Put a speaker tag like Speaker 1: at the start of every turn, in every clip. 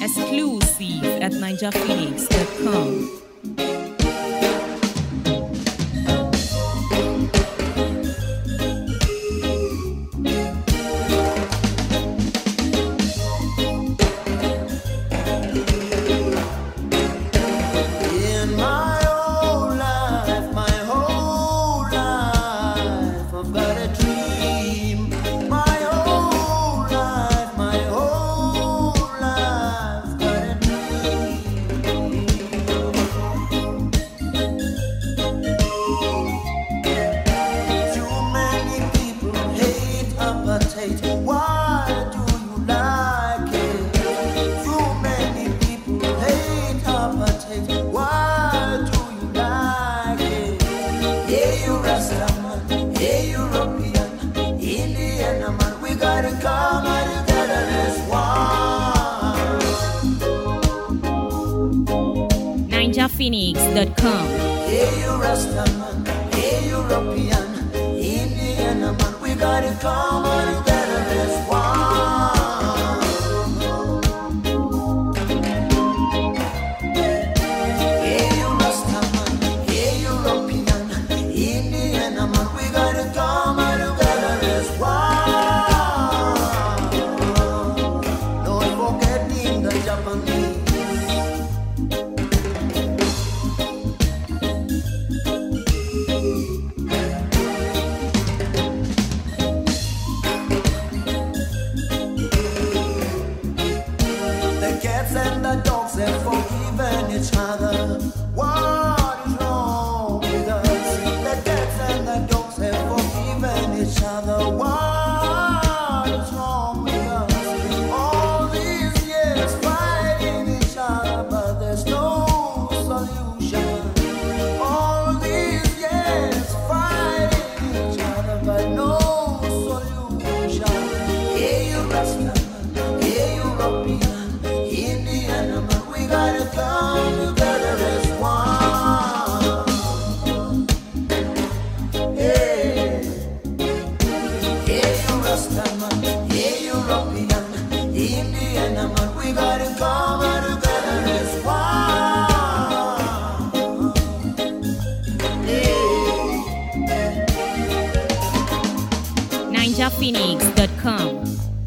Speaker 1: Exclusive at ninjaphoenix.com.
Speaker 2: Why do you like it? Too many people hate apartheid. Why do you like it? Hey, you Rastaman, hey, European, Indian man, we gotta come together as one.
Speaker 1: ninjaphoenix.com.
Speaker 2: Hey, you Rastaman, hey, European, Indian man, we gotta come together as one. Hey, you Rastaman, hey, European, Indian man, we gotta come together as one. Don't forget the Japanese. And the dogs have forgiven each other. What is wrong with us? The cats and the dogs have forgiven each other. What is wrong with us? All these years fighting each other, but there's no solution. All these years fighting each other, but no solution. Hey, you Rastaman, hey, European, Indian man, we gotta come together as one. Hey, hey, you Rastaman, hey, European, Indian man, we gotta come together as one. Hey.
Speaker 1: ninjaphoenix.com.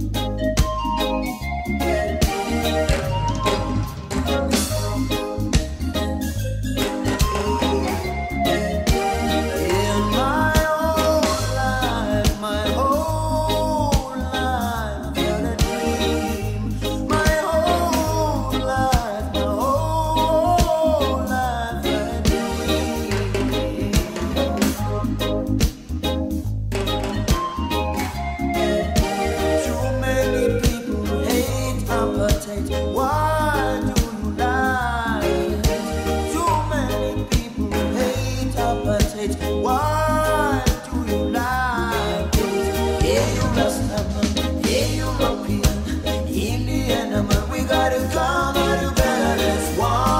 Speaker 1: Why do you like it? Too many people hate apartheid. Why do you like it? Hey, you Rastaman, hey, European, Indian man, we gotta come together as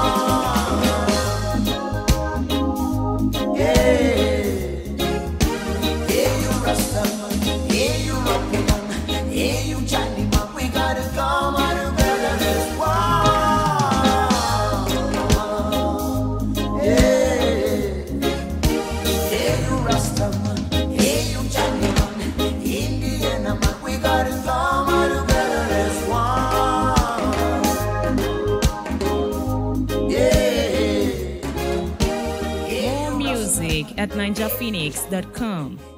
Speaker 1: one. Hey, hey, you Rastaman, hey, European, hey, you Chinese man, we gotta come together. More music at ninjaphoenix.com.